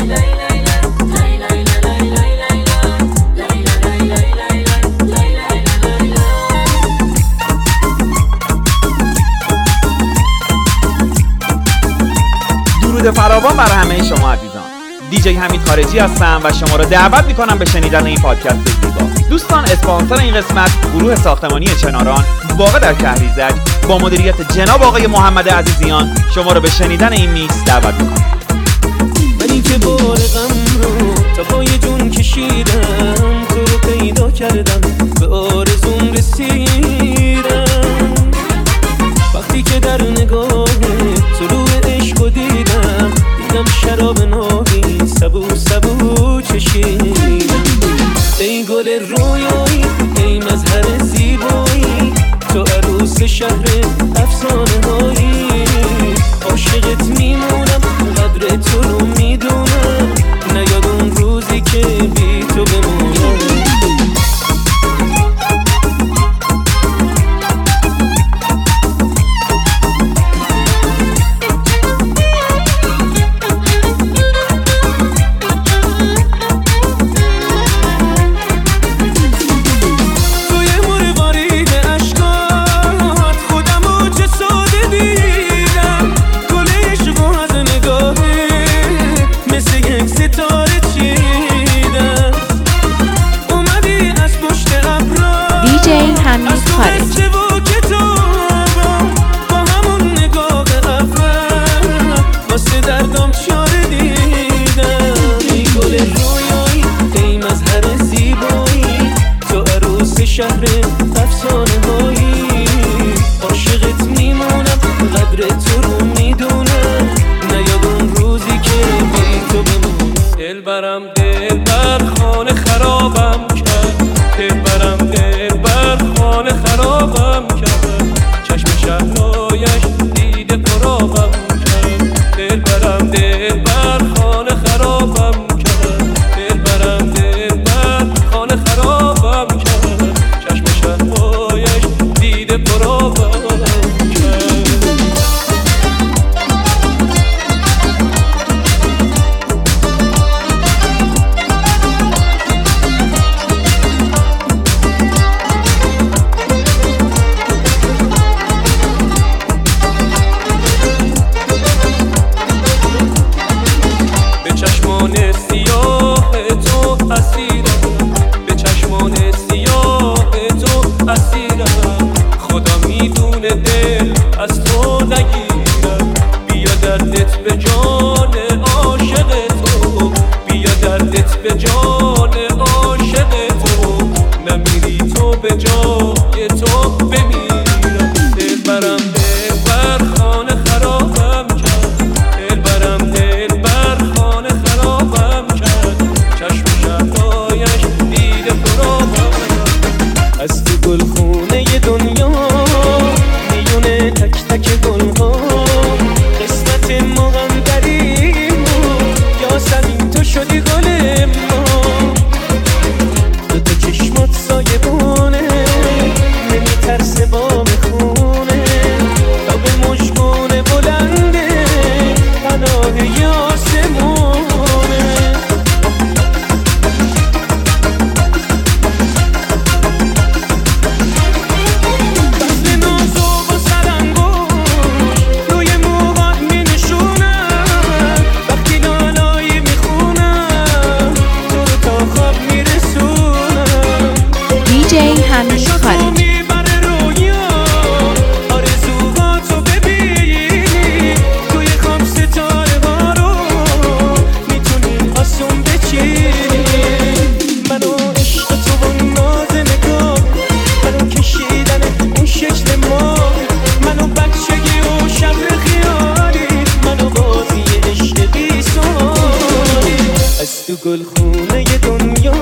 درود فراوان برای همه شما عزیزان. دیجی حمید خارجی هستم و شما رو دعوت میکنم به شنیدن این پادکست زیبا. دوستان، اسپانسر این قسمت گروه ساختمانی چناران واقع در کهریزک با مدیریت جناب آقای محمد عزیزیان شما رو به شنیدن این میکس دعوت میکنم. منی که بار غم رو تا پای جون کشیدم، تو رو پیدا کردم به آرزوم رسیدم. وقتی که در نگاه طلوع عشق دیدم، شراب نابی سبو سبو چشیدم. ای گل رویایی، ای مظهر زیبایی، تو عروس شهر افسانه هایی. عاشقت میمونم، قدر تو رو میدونم، نیاد اون روزی که بی تو بمونم. شهر افسانه هایی. عاشقت میمونم، قدر تو رو میدونم، نیاد اون روزی که بی تو بمونم. دلبرم دلبر خانه خرابم کرد، دلبرم دلبر خانه خرابم کرد، چشم شهرهایش دیده پرابم کرد. دلبرم دلبر خانه خرابم کرد، دلبرم دلبر خانه خرابم کرد، گلخونه دنیا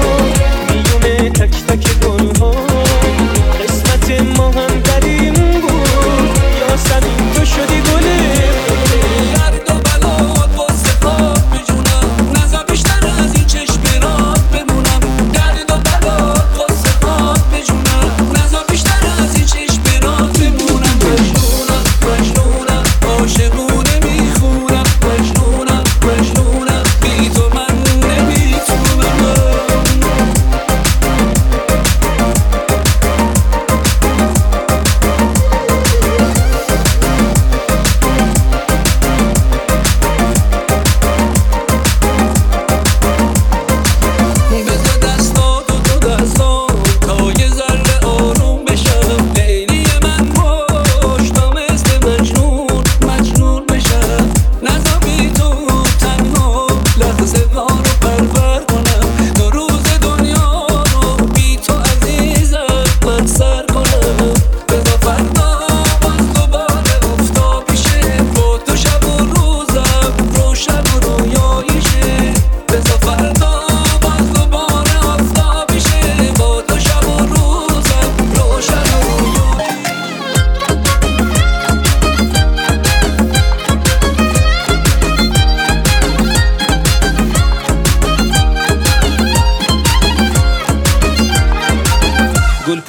میونه تک تک گلها، قسمت ما هم در این بود، یاسمین تو شدی گله. درد و بلات واسه خواب بجونم، نزا بیشتر از این چشم را بمونم. درد و بلات واسه خواب بجونم، نزا بیشتر از این چشم را بمونم. مجنونم مجنونم عاشقونه میخونم، مجنونم مجنونم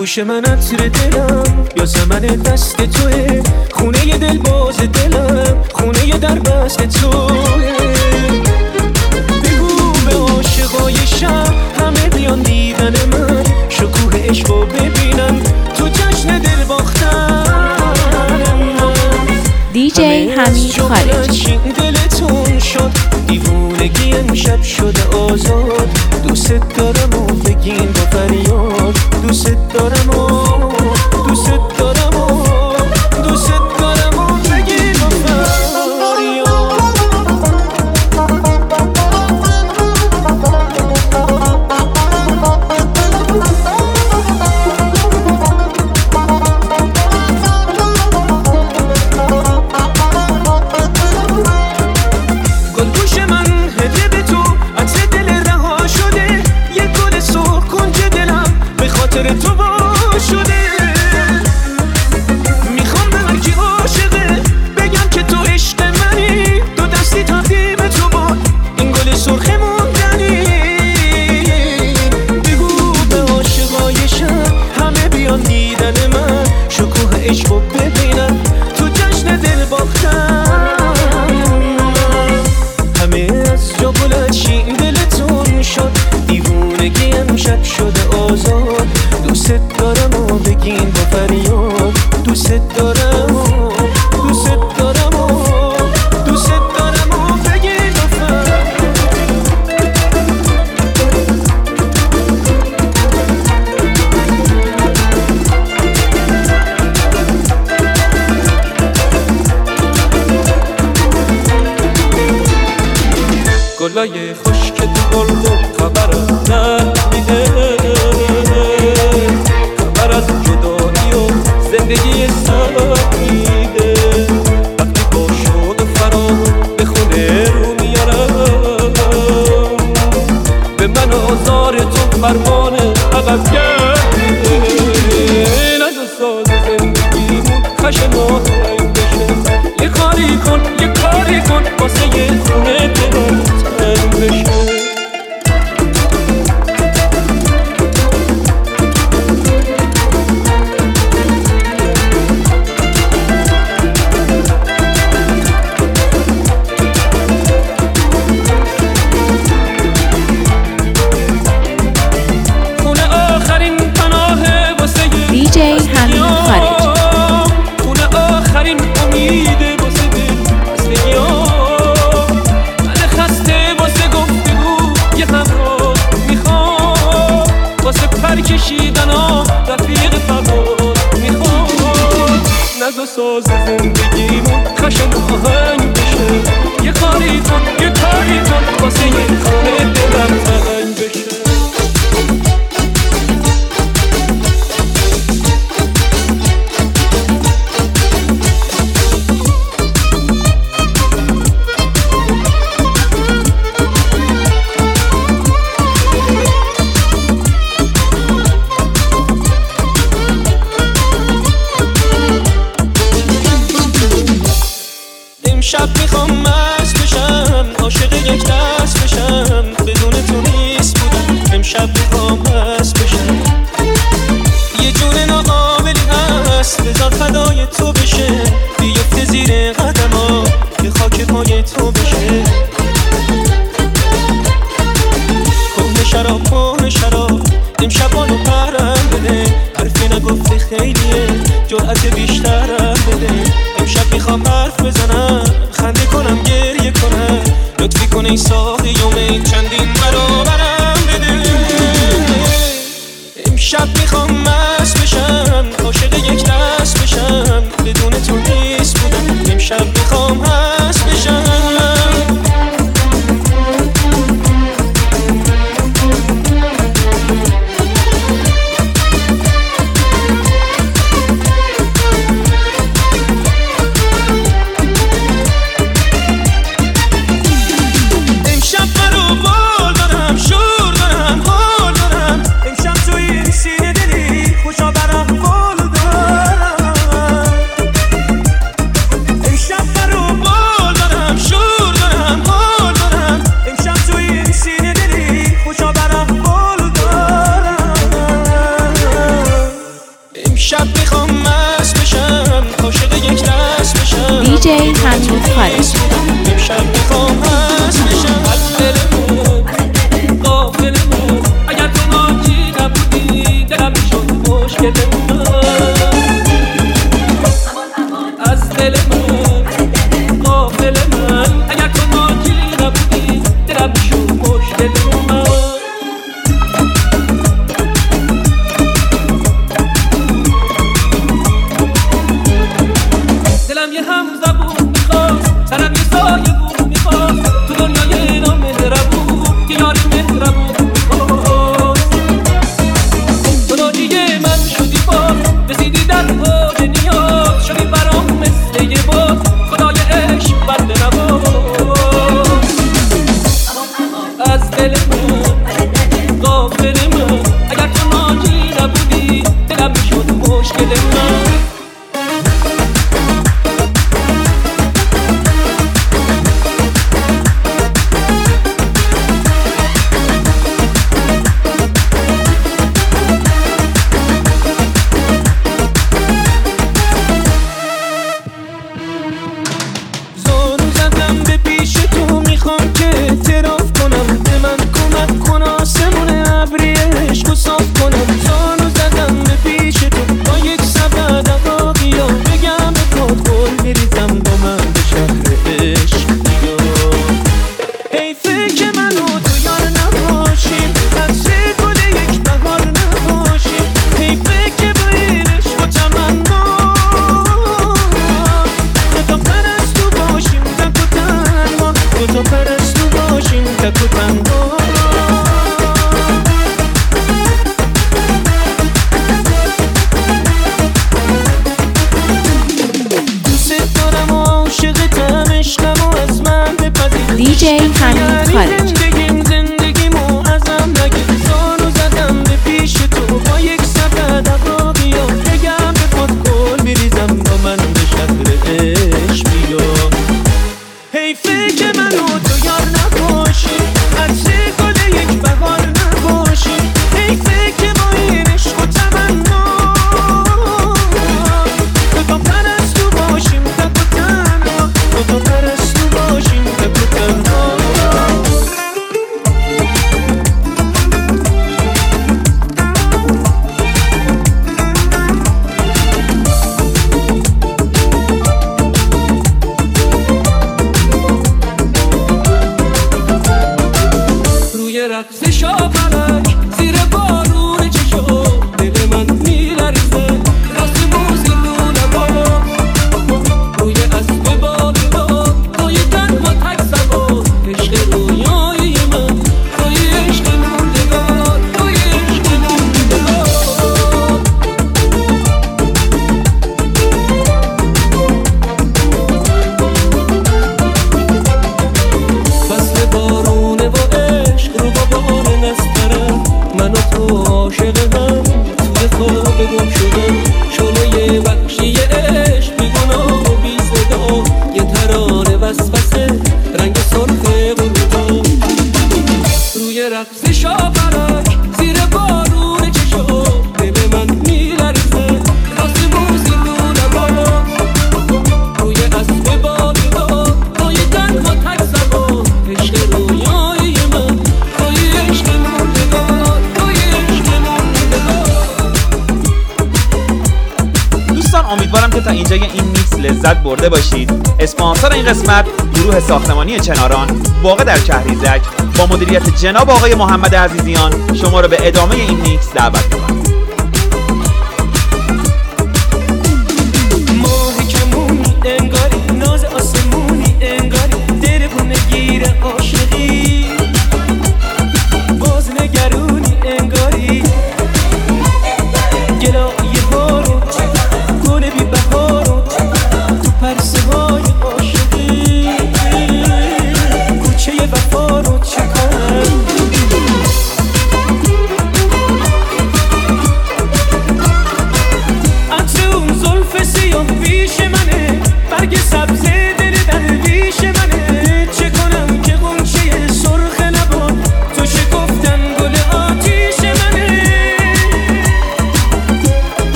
پوش من عطر دلم یا زمن دست توه، خونه ی دل باز دلم، خونه ی در بست توه. بگو به عاشقای شب همه بیان دیدن من، شکوه عشقو ببینن تو جشن دل باختن من. دیجی حمید خارجی. دلتون شد دیوونگی امشب شده آزاد، دوست دارم و بگین با فریاد، دوست دارم و دوست دارم و دوست دارم و بگین با فریاد. گلگوش من هده به تو عطر دل رها شده، یه گل سرخ کنج دلم به خاطر تو وا شده. میخوام به هر کی عاشقه بگم که تو عشق منی، دو دستی تقدیم تو با این گل سرخ موندنی. بگو به عاشقای شب همه بیان دیدن من، شکوه عشقو ببینن تو جشن دل باختن. همه از جا بلند شین دلتون شد دیوونگی امشب شده آزاد، دوست دارم و بگین با فریاد، دوست دارم و دوست دارم و دوست دارم و بگین با فریاد. گلای خشک تو گلگون خبرم نمیده، خبر از جدایی و زندگی سمیده. وقتی با شوق فرامون به خونه رو میارم، به من آزار تو فرمان عقب گرده. نزد ساز زندگیمون خشن و رنگ بشه، یه کاری کن یه کاری کن واسه یه خونه دلم تنگ بشه. خونه آخرین پناهه واسه یه دیجی حمید خارجی. خونه آخرین امیده واسه دلبستگیام. من خسته واسه گفتگو یه همراه میخوام، واسه پر کشیدن ها رفیق فواد میخوام. نزد ساز زندگیمون خشن آهنگ بشه، یه کاری کن یه کاری کن واسه یه خونه دلم تنگ بشه. امشب میخوام مست بشم، عاشق یک دست بشم، بدون تو نیست بودم. امشب میخوام مست بشم، یه جون ناقابلی هست بذار فدای تو بشه، بیفته زیر قدم ها به خاک پای تو بشه. کهنه شراب کهنه شراب امشب آنو پرم بده، حرفی نگفته خیلیه جرأت بیشترم بده. امشب میخوام حرف بزنم خنده کنم گریه کنم، لطفی کن ای ساقی یوم چندین برابرم بده. امشب میخوام مست بشم، عاشق یک دست بشم، بدون تو نیست بودم. امشب میخوام مست بشم. امشب منو دیجی حمید خارجی. امشب میخوام هست بشم از دلمون غافلمون، اگر تو ناجی نبودی دلم میشد مشکلمون، از دلمون غافل من، اگر تو ناجی نبودی دلم میشد مشکلمون. دلم یه هم زبون میخواست، سرم یه سایه بود میخواست، تو دنیای نامهربون که یاری مهربون میخواست. تو ناجیه من شدی باز، رسیدی در اوج نیاز، شدی برام مثل یه باز، خدای عشق بنده نواز. از دل من غافل من، اگر تو ناجی نبودی دلم میشد مشکل من. دیجی حمید خارجی. امیدوارم که تا اینجای این میکس لذت برده باشید. اسپانسر این قسمت گروه ساختمانی چناران واقع در کهریزک با مدیریت جناب آقای محمد عزیزیان شما رو به ادامه این میکس دعوت می‌کنم.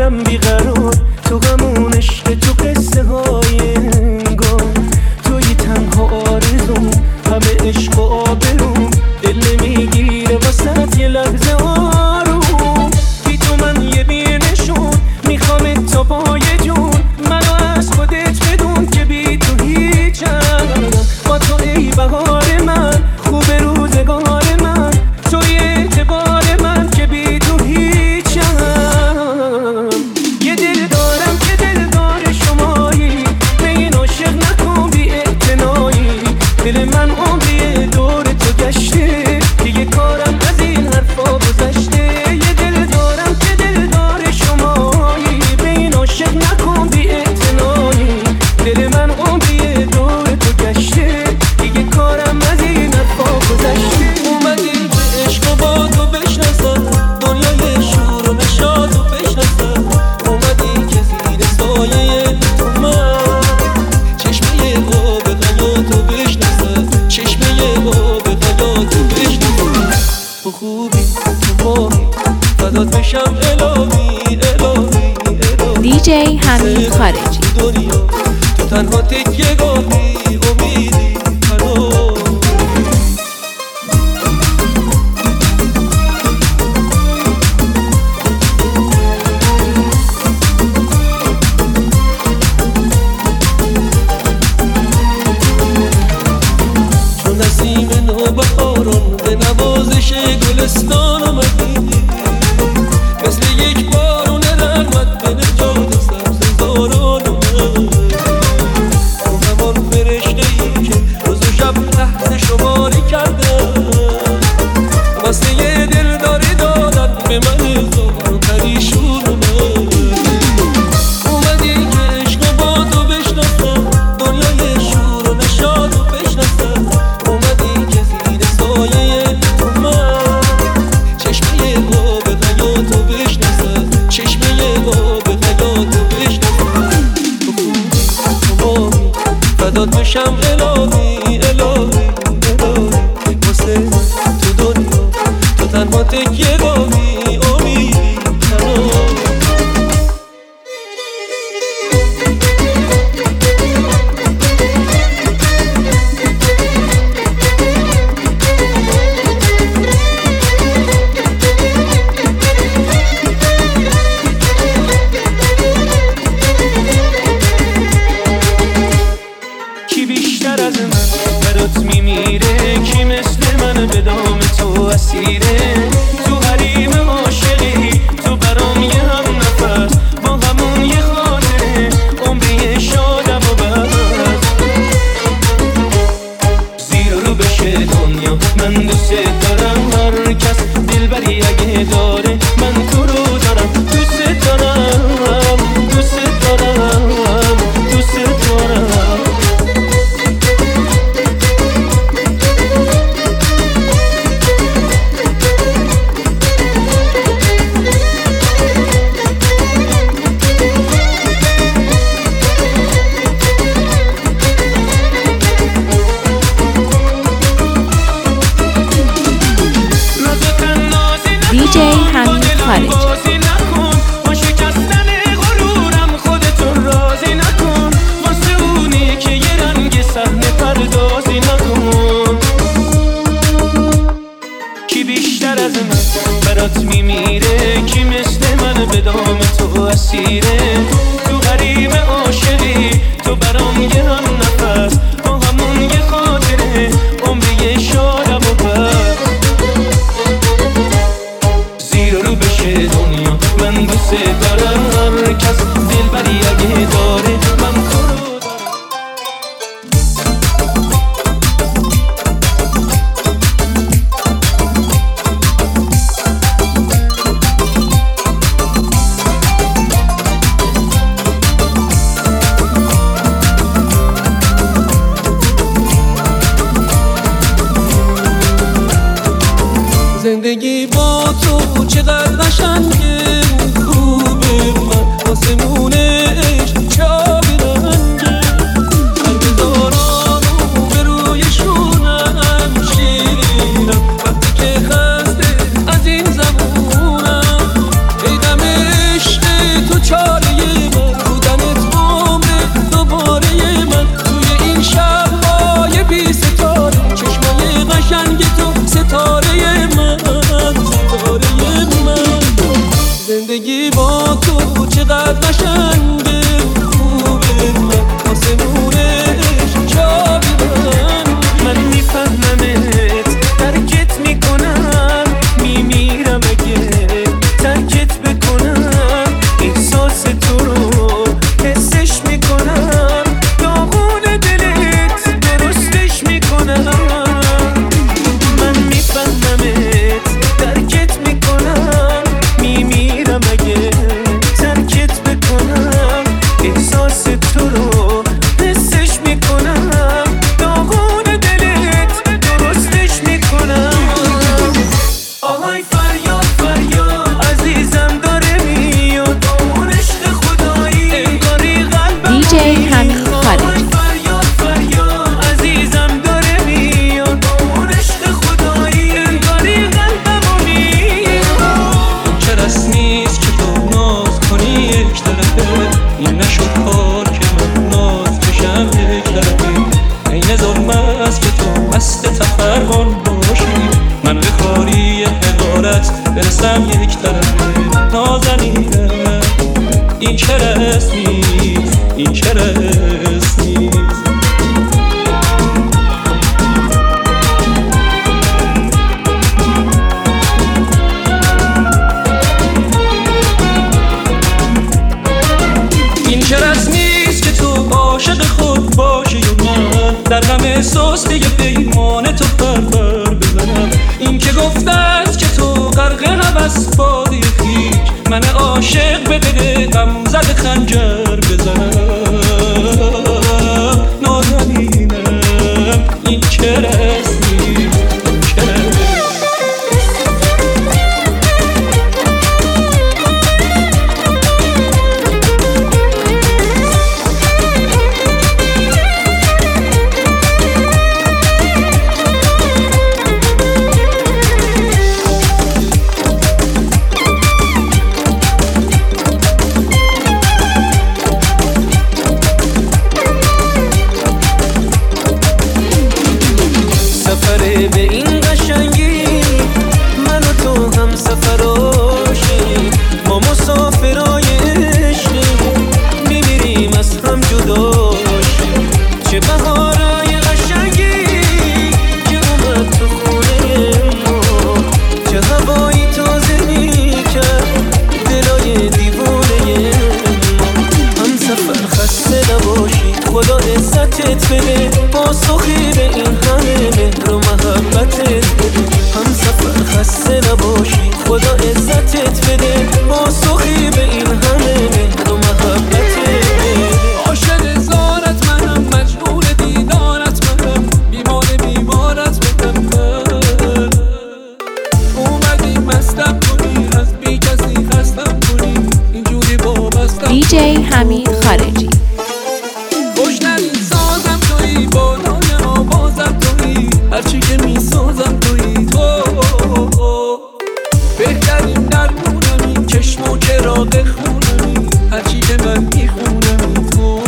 دلم بیقرار، تو غمون عشق، تو قصه های انگار، توی تنها آرزوم، همه عشق و آبروم، دل نمیگیره واسه یه لحظه آروم. بی تو من یه بینشون میخوام تا پای جون، منو از خودت بدون که بی تو هیچم. با تو ای بهار من، خوب روزگار من، توی اعتبار من که بی تو هیچم. یه دل دارم که دلدار شمایی، به این عاشق نکن بی اعتنایی. دل من عمری دور تو گشته، دیگه کارم از این حرفا گذشته. یه دل دارم که دلدار شمایی، به این عاشق نکن بی اعتنایی. دل من عمری دور تو گشته، دیگه کارم از این حرفا گذشته. اومدی به عشق و با تو بشناسم، دنیای شور و نشاط و بشناسم. اومدی که زیر سایه تو من، چشمه آب حیاتو بشناسم، چشمه آب حیاتو بشناسم. تو خوبی تو ماهی، فدات بشم الهی الهی الهی. دیجی حمید خارجی. دنیا تو تنها تکیه گاهی، امیدی تنها. چون نسیم نوبهاران به نوازش گلستان آمدی، مثل یک بارون رحمت به نجات سبززاران اومد. تو همان فرشته‌ای که روز و شب لحظه شماری کردم، واسه یه دلداری دادن به من هزار و پریشون اومد. اومدی که عشق با تو بشناسم، دنیای شور و نشاط و بشناسم. اومدی که زیر سایه تو من، چشمه آب حیاتو بشناسم، چشمه آب حیاتو بشناسم. تو خوبی تو ماهی، فدات بشم الهی الهی الهی. واسه تو دنیا تو تنها تکیه گاهی، امیدی تنها. کی بیشتر از من برات میمیره، کی مثل من به دام تو اسیره. تو حریم عاشقی، تو برام یه هم نفس، با همون یه خاطره، عمری شادم و بس. زیر رو بشه دنیا، من دوست دارم، هر کس دلبری اگه داره، من تو رو دارم، دوست دارم، دوست دارم، دوست دارم. دیجی حمید خارجی. بازی نکن با شکستن غرورم، خودتو راضی نکن، واسه اونی که یه رنگ صحنه پردازی نکن. کی بیشتر از من برات میمیره، کی مثل من به دام تو اسیره. تو حریم عاشقی، تو برام یه هم نفس، با همون یه خاطره، عمری شادم و بس. زیر رو بشه دنیا، من دوست دارم، هر کس دلبری اگه داره، من تو رو دارم. زندگی با تو چقدر قشنگه، خوبه من آسمون عشق چه آبی رنگه. تو چقدر قشنگه خوبه آسمونش جا ببن من میفهممت ترکت میکنم میمیرم اگه ترکت بکنم احساس تو رو حسش میکنم داغون دلت درستش میکنم من میفهممت ترکت میکنم میمیرم اگه ترکت بکنم احساس تو رو حسش میکنم داغون دلت درستش میکنم آهای فریاد فریاد عزیزم داره میاد اون عشق خدایی انگاری قلبم دیجی حمید خارجی. فریاد فریاد عزیزم داره میاد اون عشق خدایی انگاری قلبم میاد چه رسمیست که تو ناز کنی یک طرفه این نشد کار که من ناز کشم یک طرفه این ظلم است که تو مست تفرقان باشی من به کاری حقارت برسم یک طرفه نازنینم این چه رسمیست این چه رسمیست این چه رسمیست که تو عاشق خود باشی و من در غم سستی پیمان تو پرپر بزنم این که گفته است که تو غرق هوس بادی خیک من عاشق به دل غم زد خنجر بزنم نازنینم این چه رسمیست این چه رسمیست به این قشنگی من و تو هم سفراشیم ما مسافرای عشقیم میمیریم از هم جداشیم چه بهارای قشنگی که اومد تو خونه ما چه هوایی تازه میکرد دلای دیوونه ما هم سفر خسته نباشی خدا عزتت بده پاسخی به این همه مهر و محبتت بده هم سفر خسته نباشی خدا عزتت بده پاسخی به این همه مهر و محبتت بده عاشق زارت منم مجنون دیدارت منم بیمارت منم اومدی مستم کنی از بی کسی خستم کنی اینجوری وابستم دیجی حمید خارجی. خوشترین سازم تویی بالای آوازم تویی هرچی که میسازم تویی تو بهترین درمونمی چشم و چراغ خونمی هرچی که من میخونمی تو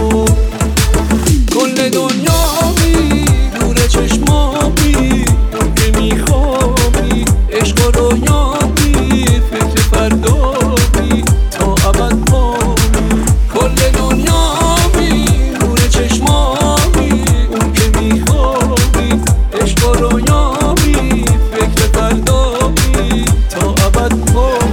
کل دنیامی نور چشمامی اون که میخوابی عشق و رویامی فکر فردامی تا ابد بامی کل دنیامی نور چشمامی اون که میخوابی عشق و رویامی فکر فردامی تا ابد بامی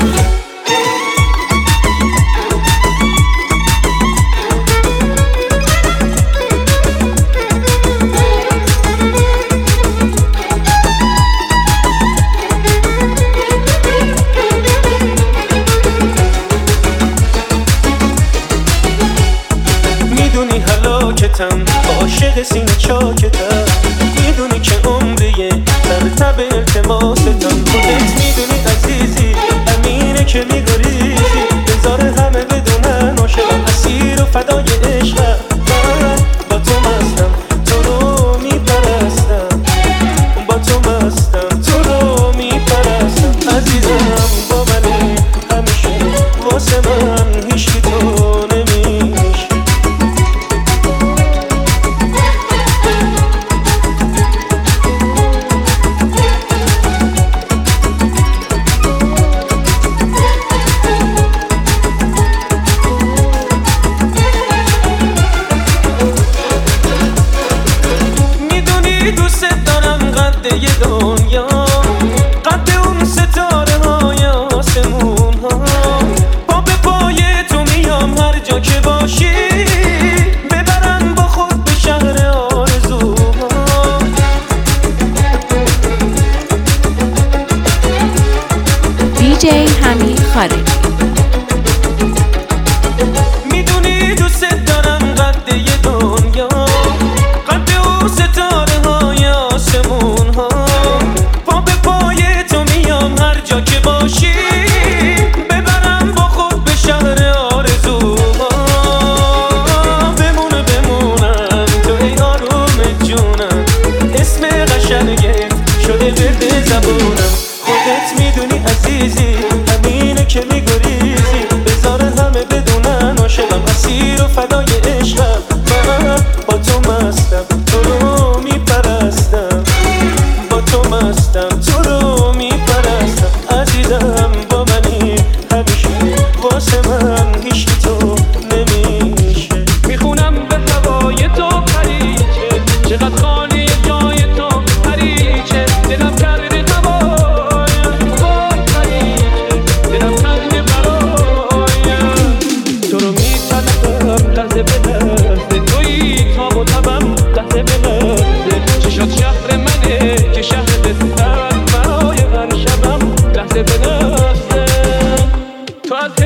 میدونی هلاکتم عاشق سینه چاکتم میدونی که عمریه در تب التماستم خودت میدونی عزیزی امینه که میگریزی بذار همه بدونن عاشقم اسیر و فدای عشقم من با تو مستم تو رو میپرستم با تو مستم تو رو میپرستم عزیزم با منه همیشه واسه من هیچکی تو نمیشه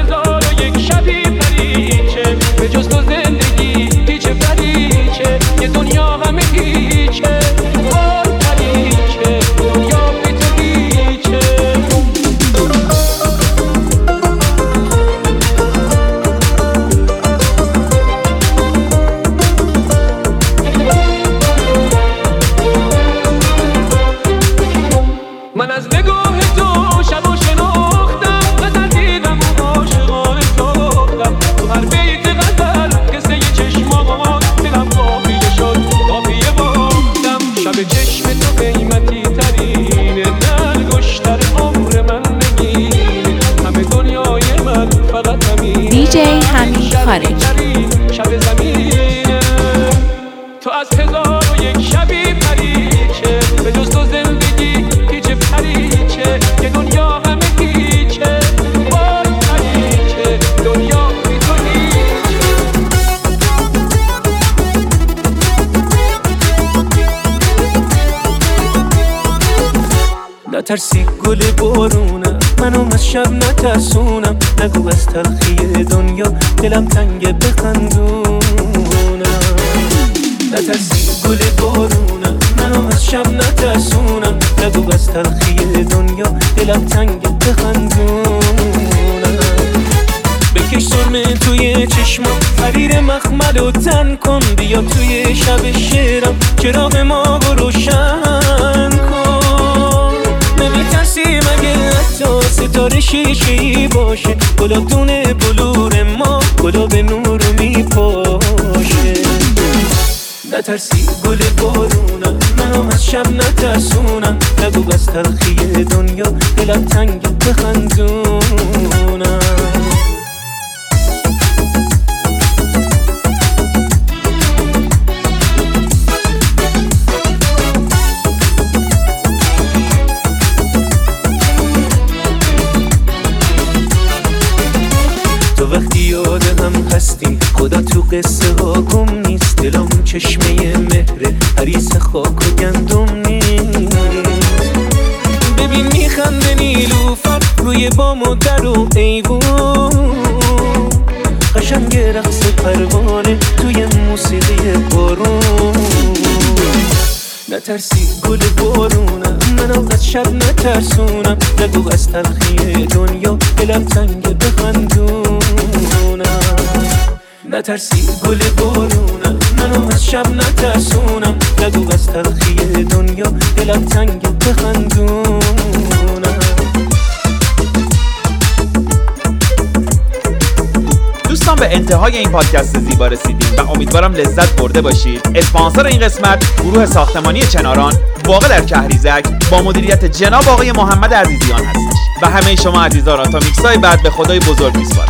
هزار و یک شبی پریچه به جز تو زندگی هیچ پریچه یه دنیا همه هیچه وای پریچه دنیا بی تو هیچه من از نگاه تو شب و شناختم غزل دیدم و عاشقانه ساختم تو هر بیت غزل قصه ی چشمات دلم قافیه شد قافیه باختم شب چشم تو قیمتی ترینه نرگشتر عمر من نگینه همه دنیای من فقط همینه دیجی حمید خارجی شب زمینه تو از هزار و یک شبی پریچه به جز تو زندگی هیچ پریچه که دنیا همه هیچه وای پریچه دنیا بی تو هیچه نترسی گل بارونم منم از شب نترسونم نگو از تلخی دنیا دلم تنگه بخندونم نترسی گل بارونم منم از شب نترسونم نگو از تلخی دنیا دلم تنگه بخندونم بکش سرمه توی چشمم حریر مخمل و تن کن بیا توی شب شعرم چراغ ما رو روشن کن نمیترسی مگه حتی ستاره شیشه‌ای باشه گلابدون بلور ما گلاب نور رو میپاشه نترسی گل بارونم منم از شب نترسونم نگو از تلخی دنیا دلم تنگ بخندونم تو وقتی یاد هم هستی خدا تو قصه ها گم نیست دلم چشمه مهره حریص خاک و گندم نیست ببین میخنده نیلوفر روی بام و در و ایوون قشنگ رقص پروانه توی موسیقی بارون نترسی گل بارونم منم از شب نترسونم نگو از تلخی دنیا دلم تنگ بخندونم نترسی گل بارونم منم از شب نترسونم نگو از تلخی دنیا دلم تنگ بخندونم دوستان به انتهای این پادکست زیبا رسیدیم و امیدوارم لذت برده باشید. اسپانسر این قسمت گروه ساختمانی چناران واقع در کهریزک با مدیریت جناب آقای محمد عزیزیان هستش و همه شما عزیزان را تا میکسای بعد به خدای بزرگ میسپارم.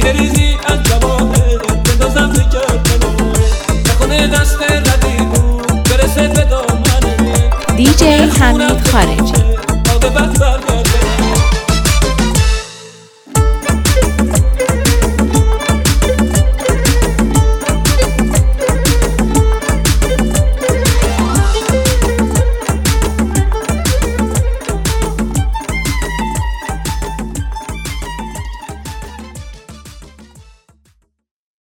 سینه ریزی از جواهر بندازم به گردنه نکنه دست ردی بود برسه به دامنه دیجی حمید خارجی عاقبت برگرده